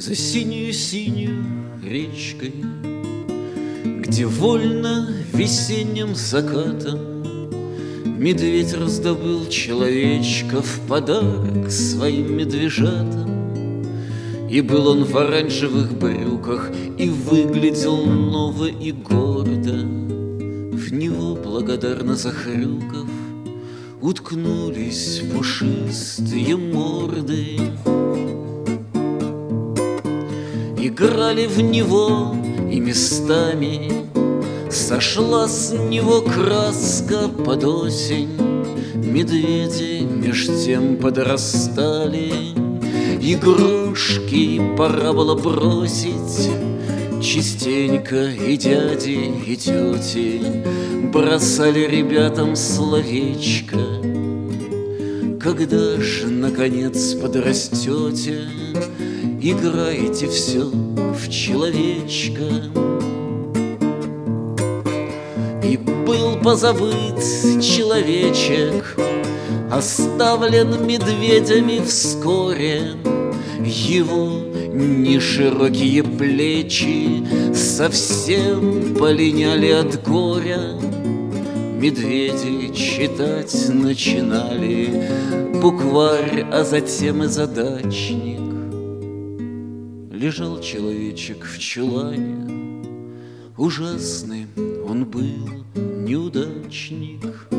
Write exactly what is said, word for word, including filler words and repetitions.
За синюю-синюю речкой, где вольно весенним закатом медведь раздобыл человечка в подарок своим медвежатам. И был он в оранжевых брюках, и выглядел ново и гордо. В него, благодарно захрюкав, уткнулись пушистые морды. Играли в него, и местами сошла с него краска под осень. Медведи меж тем подрастали, игрушки пора было бросить. Частенько и дяди, и тети бросали ребятам словечко: когда же, наконец, подрастете, играйте все в человечка. И был позабыт человечек, оставлен медведями вскоре. Его неширокие плечи совсем полиняли от горя. Медведи читать начинали букварь, а затем и задачник. Лежал человечек в чулане, ужасный он был неудачник.